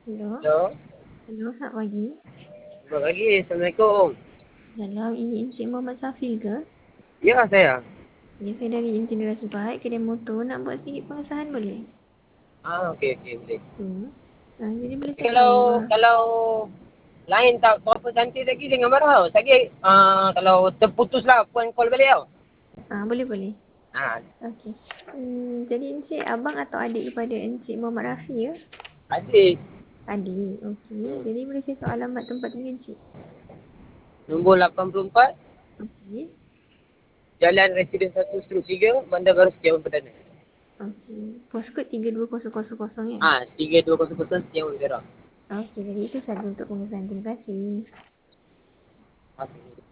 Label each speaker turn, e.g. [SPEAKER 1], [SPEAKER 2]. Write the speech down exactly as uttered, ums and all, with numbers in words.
[SPEAKER 1] Hello.
[SPEAKER 2] Hello.
[SPEAKER 1] Hello, selamat pagi.
[SPEAKER 2] Selamat pagi. Assalamualaikum.
[SPEAKER 1] Salam, ini Encik Muhammad Safil ke?
[SPEAKER 2] Ya, saya.
[SPEAKER 1] Ya, saya dari Engineer Sebaik, kedai motor. Nak buat sedikit pengesahan boleh?
[SPEAKER 2] Ah, okey okey boleh.
[SPEAKER 1] Hmm. Ah, jadi boleh
[SPEAKER 2] Tapi
[SPEAKER 1] saya
[SPEAKER 2] kalau
[SPEAKER 1] tahu. ah,
[SPEAKER 2] kalau lain tak berapa cantik lagi jangan marah tau. Lagi ah kalau terputuslah puan call balik tau.
[SPEAKER 1] Ah, boleh boleh.
[SPEAKER 2] Ah,
[SPEAKER 1] Okey. Hmm, jadi Encik abang atau adik kepada Encik Muhammad Rafi ya?
[SPEAKER 2] adik.
[SPEAKER 1] Adik. Okey.
[SPEAKER 2] Hmm.
[SPEAKER 1] Jadi boleh saya tahu alamat tempat tinggal Encik?
[SPEAKER 2] Nombor lapan puluh empat
[SPEAKER 1] Okey.
[SPEAKER 2] Jalan Residen satu Struk tiga Bandar Baru Setiawan Perdana.
[SPEAKER 1] Okey. Postcode tiga dua kosong kosong kosong ya?
[SPEAKER 2] Ah, tiga dua kosong kosong Setiawan Perak.
[SPEAKER 1] Okey, jadi itu saja untuk pengesahan. Terima kasih.
[SPEAKER 2] Okey.